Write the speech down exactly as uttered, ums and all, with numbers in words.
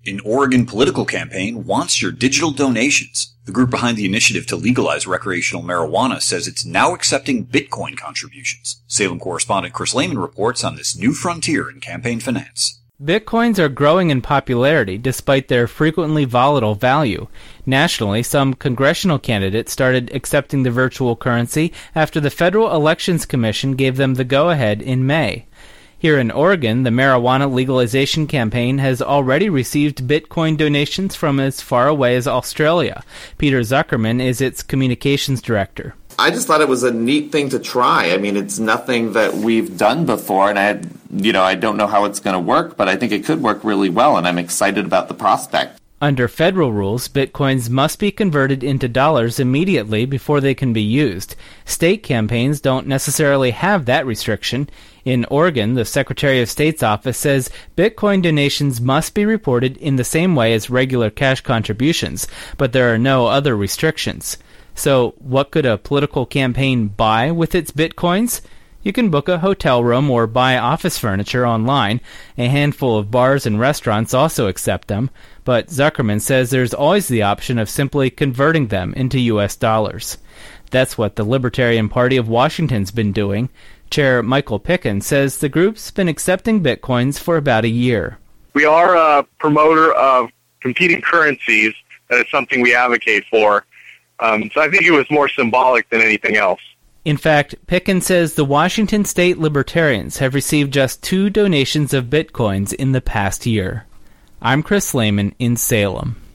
An Oregon political campaign wants your digital donations. The group behind the initiative to legalize recreational marijuana says it's now accepting Bitcoin contributions. Salem correspondent Chris Lehman reports on this new frontier in campaign finance. Bitcoins are growing in popularity despite their frequently volatile value. Nationally, some congressional candidates started accepting the virtual currency after the Federal Elections Commission gave them the go-ahead in May. Here in Oregon, the marijuana legalization campaign has already received Bitcoin donations from as far away as Australia. Peter Zuckerman is its communications director. I just thought it was a neat thing to try. I mean, it's nothing that we've done before, and I, had, you know, I don't know how it's going to work, but I think it could work really well, and I'm excited about the prospect. Under federal rules, Bitcoins must be converted into dollars immediately before they can be used. State campaigns don't necessarily have that restriction. In Oregon, the Secretary of State's office says Bitcoin donations must be reported in the same way as regular cash contributions, but there are no other restrictions. So, what could a political campaign buy with its Bitcoins? You can book a hotel room or buy office furniture online. A handful of bars and restaurants also accept them, but Zuckerman says there's always the option of simply converting them into U S dollars. That's what the Libertarian Party of Washington's been doing. Chair Michael Pickens says the group's been accepting Bitcoins for about a year. We are a promoter of competing currencies. That is something we advocate for. Um, so I think it was more symbolic than anything else. In fact, Pickens says the Washington State Libertarians have received just two donations of Bitcoins in the past year. I'm Chris Lehman in Salem.